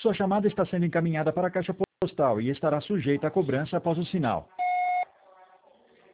Sua chamada está sendo encaminhada para a caixa postal e estará sujeita a cobrança após o sinal.